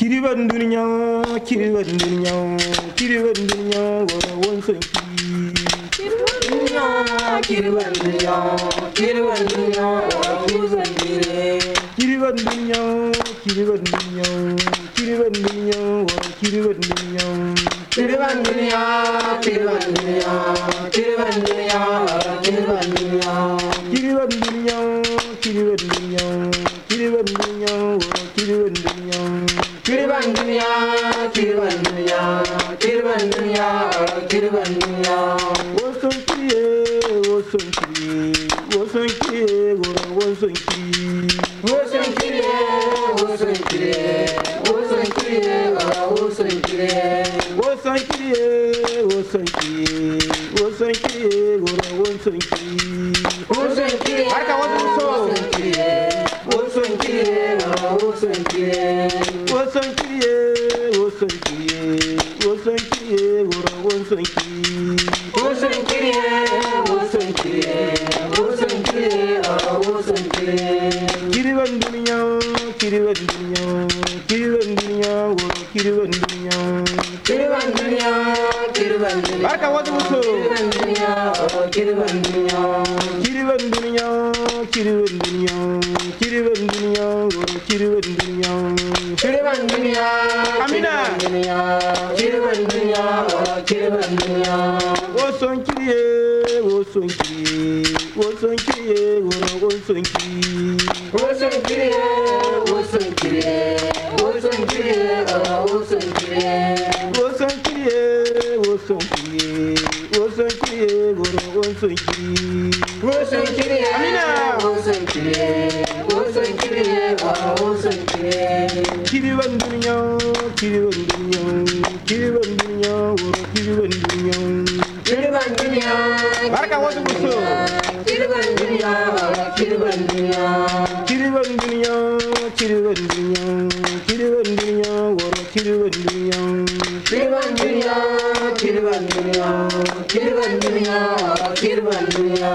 Kiriban dunya, kiriban dunya, kiriban dunya, won sanki. Kiriban dunya, kiriban dunya, kiriban dunya, won sanki. Kiriban dunya, kiriban dunya, kiriban dunya, kiriban dunya. Kiriban dunya, kiriban dunya, kiriban dunya, kiriban dunya. Kiriban dunya, kiriban dunya, kiriban dunya, kiriban dunya. Kiriban dunya, kiriban dunya, kiriban dunya, kiriban dunya. Woson kiriye, woson kiriye, woson kiriye, woson kiriye. Woson kiriye, woson kiriye, woson kiriye, woson kiriye. Woson kiriye, woson kiriye, woson kiriye, woson kiriye. Woson kiriye, harka woson kiriye, woson kiriye, woson kiriye. Woson kiriye, woson kiriye, woson kiriye, woson kiriye. Woson kiriye, woson kiriye, woson kiriye, woson kiriye. Kiriban dunya, kiriban dunya, kiriban dunya, kiriban dunya. Kiriban dunya, kiriban dunya. Barka wadu muso. Kiriban dunya, kiriban dunya. Kiriban dunya, kiriban dunya, kiriban dunya, kiriban dunya. Kiriban dunya, Amina. Kiriban dunya, kiriban dunya. Woson kiriye, woson kiriye, woson kiriye, woson kiriye. Woson kiriye, woson kiriye, woson kiriye, woson kiriye. Woson kiriye, woson kiriye, woson kiriye, woson kiriye. Woson kiriye, Amina. Woson kiriye, woson kiriye, woson kiriye. Kiriban dunya, kiriban dunya, kiriban dunya, kiriban dunya. Kiriban dunya, barka wasu muso. Kiriban dunya, kiriban dunya. Kiriban dunya, kiriban dunya, kiriban dunya, kiriban dunya. Kiriban dunya, kiriban dunya, kiriban dunya, kiriban dunya.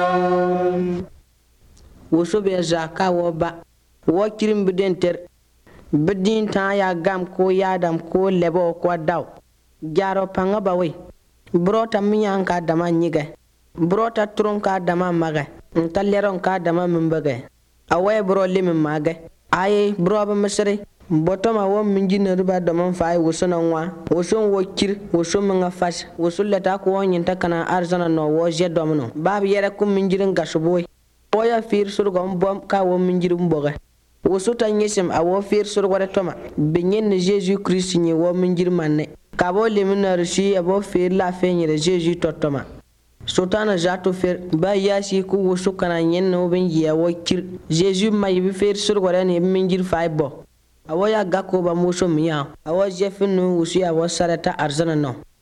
Woso be zaka wo ba wo kirim bidenter bidin ta ya gam ko yadam ko lebo ko daw jaro panga bawe brota miyan ka dama nyige brota turun ka dama mage ntaleron ka dama mimbaga awe bro limin mage ay bro ba misri botoma wo minjina riba dama fay woso na nwa woso wo kir woso manga fas woso leta ko nyinta kana arzana no wo je domno bab yere kum minjirin gashuboy oya fir surgom bom ka wo minjirum boga woso tan yesem a wo fir surgore toma benyen Jesus Christ ni wo minjir manne ka bo leminar shi abo fir la fenyere Jesus totoma sotana jato fir ba yasi ku woso kana nyen no ben ya wo kir Jesus may bi fir surgore ne minjir fay bo awo ya gako ba muso miya awo jefinu woso ya wo sarata arzana no